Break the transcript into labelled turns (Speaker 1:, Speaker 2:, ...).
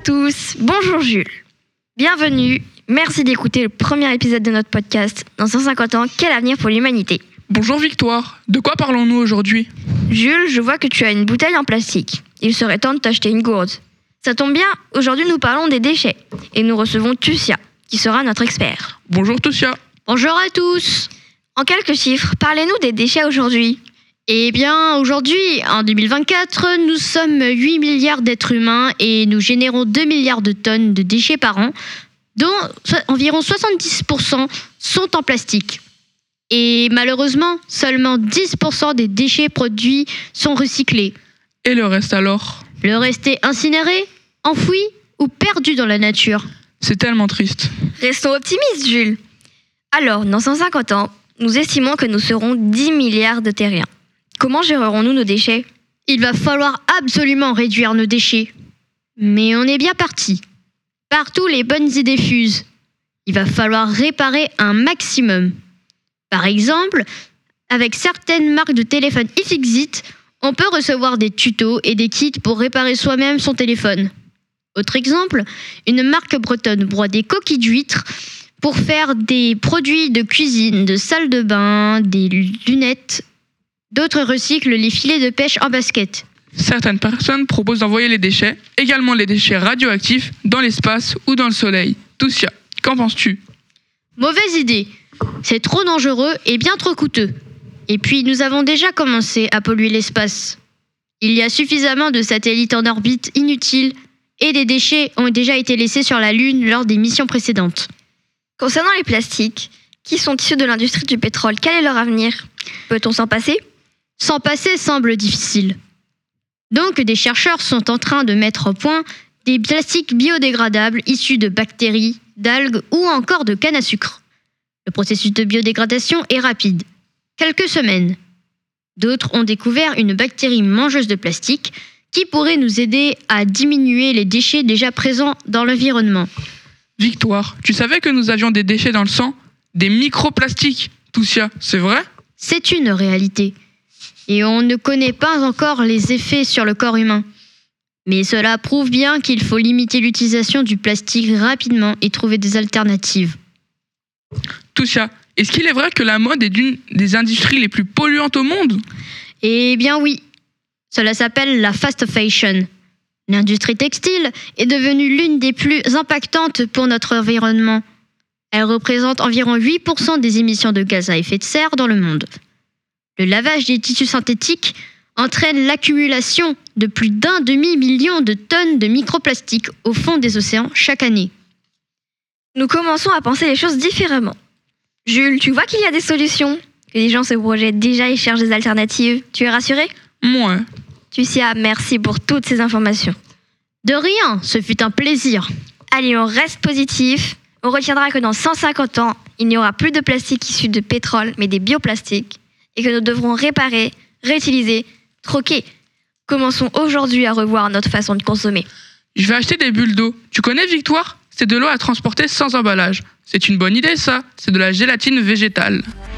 Speaker 1: tous, bonjour Jules. Bienvenue, merci d'écouter le premier épisode de notre podcast. Dans 150 ans, quel avenir pour l'humanité?
Speaker 2: Bonjour Victoire, de quoi parlons-nous aujourd'hui?
Speaker 1: Jules, je vois que tu as une bouteille en plastique. Il serait temps de t'acheter une gourde. Ça tombe bien, aujourd'hui nous parlons des déchets. Et nous recevons Tucia, qui sera notre expert.
Speaker 2: Bonjour Tucia.
Speaker 3: Bonjour à tous.
Speaker 1: En quelques chiffres, parlez-nous des déchets aujourd'hui.
Speaker 3: Eh bien, aujourd'hui, en 2024, nous sommes 8 milliards d'êtres humains et nous générons 2 milliards de tonnes de déchets par an, dont environ 70% sont en plastique. Et malheureusement, seulement 10% des déchets produits sont recyclés.
Speaker 2: Et le reste alors?
Speaker 3: Le reste est incinéré, enfoui ou perdu dans la nature.
Speaker 2: C'est tellement triste.
Speaker 1: Restons optimistes, Jules. Alors, dans 150 ans, nous estimons que nous serons 10 milliards de terriens. Comment gérerons-nous nos déchets?
Speaker 3: Il va falloir absolument réduire nos déchets. Mais on est bien parti. Partout les bonnes idées fusent. Il va falloir réparer un maximum. Par exemple, avec certaines marques de téléphone iFixit, on peut recevoir des tutos et des kits pour réparer soi-même son téléphone. Autre exemple, une marque bretonne broie des coquilles d'huîtres pour faire des produits de cuisine, de salle de bain, des lunettes. D'autres recyclent les filets de pêche en basket.
Speaker 2: Certaines personnes proposent d'envoyer les déchets, également les déchets radioactifs, dans l'espace ou dans le soleil. Tucia, qu'en penses-tu?
Speaker 3: Mauvaise idée. C'est trop dangereux et bien trop coûteux. Et puis nous avons déjà commencé à polluer l'espace. Il y a suffisamment de satellites en orbite inutiles et des déchets ont déjà été laissés sur la Lune lors des missions précédentes.
Speaker 1: Concernant les plastiques, qui sont issus de l'industrie du pétrole, quel est leur avenir? Peut-on s'en passer?
Speaker 3: S'en passer semble difficile. Donc des chercheurs sont en train de mettre au point des plastiques biodégradables issus de bactéries, d'algues ou encore de canne à sucre. Le processus de biodégradation est rapide, quelques semaines. D'autres ont découvert une bactérie mangeuse de plastique qui pourrait nous aider à diminuer les déchets déjà présents dans l'environnement.
Speaker 2: Victoire, tu savais que nous avions des déchets dans le sang? Des microplastiques, Tucia, c'est vrai?
Speaker 3: C'est une réalité. Et on ne connaît pas encore les effets sur le corps humain. Mais cela prouve bien qu'il faut limiter l'utilisation du plastique rapidement et trouver des alternatives.
Speaker 2: Tucia, est-ce qu'il est vrai que la mode est d'une des industries les plus polluantes au monde?
Speaker 3: Eh bien oui, cela s'appelle la fast fashion. L'industrie textile est devenue l'une des plus impactantes pour notre environnement. Elle représente environ 8% des émissions de gaz à effet de serre dans le monde. Le lavage des tissus synthétiques entraîne l'accumulation de plus d'1 demi-million de tonnes de microplastiques au fond des océans chaque année.
Speaker 1: Nous commençons à penser les choses différemment. Jules, tu vois qu'il y a des solutions? Que les gens se projettent déjà et cherchent des alternatives. Tu es rassuré?
Speaker 2: Moi.
Speaker 1: Tucia, merci pour toutes ces informations.
Speaker 3: De rien, ce fut un plaisir.
Speaker 1: Allez, on reste positif. On retiendra que dans 150 ans, il n'y aura plus de plastique issu de pétrole, mais des bioplastiques. Et que nous devrons réparer, réutiliser, troquer. Commençons aujourd'hui à revoir notre façon de consommer.
Speaker 2: Je vais acheter des bulles d'eau. Tu connais Victoire? C'est de l'eau à transporter sans emballage. C'est une bonne idée ça, c'est de la gélatine végétale.